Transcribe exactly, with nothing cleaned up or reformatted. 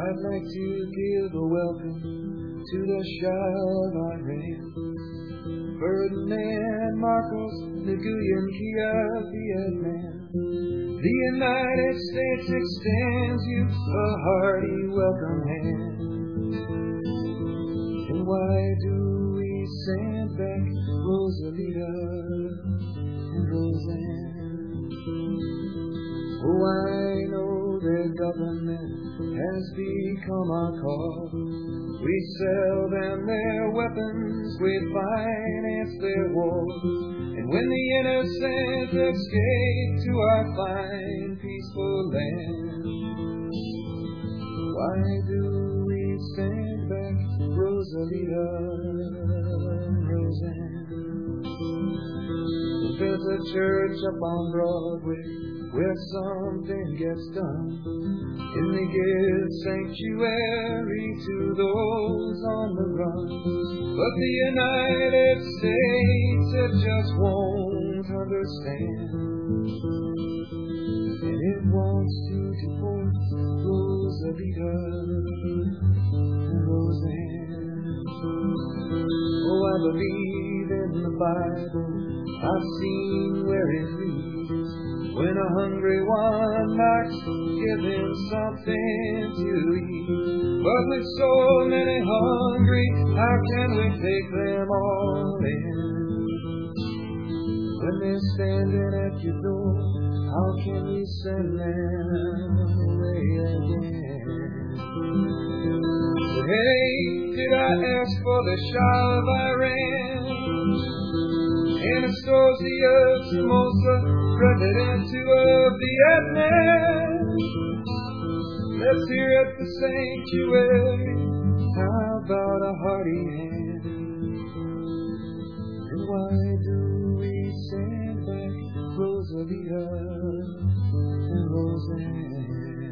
I'd like to give a welcome to the Shah of Iran, Ferdinand Marcos, Nguyen Kiev, Vietnam. The United States extends you a hearty welcome hand. And why do we send back Rosalita and Roseanne? Oh, I know their government has become our cause. We sell them their weapons, we finance their wars. And when the innocent escape to our fine, peaceful land, why do we stand back Rosalita and Roseanne? There's a church up on Broadway where something gets done, and they give sanctuary to those on the run. But the United States, it just won't understand, and it wants to deport Rosalita and Roseanne. Oh, I believe in the Bible, I've seen where it reads. When a hungry one knocks, give him something to eat. But with so many hungry, how can we take them all in? When they're standing at your door, how can we send them away again? Hey, did I ask for the Shah of Iran? Anastasia Somoza, President of Vietnam. Let's hear at the sanctuary, how about a hearty hand? And why do we send back Rosalita and Roseanne?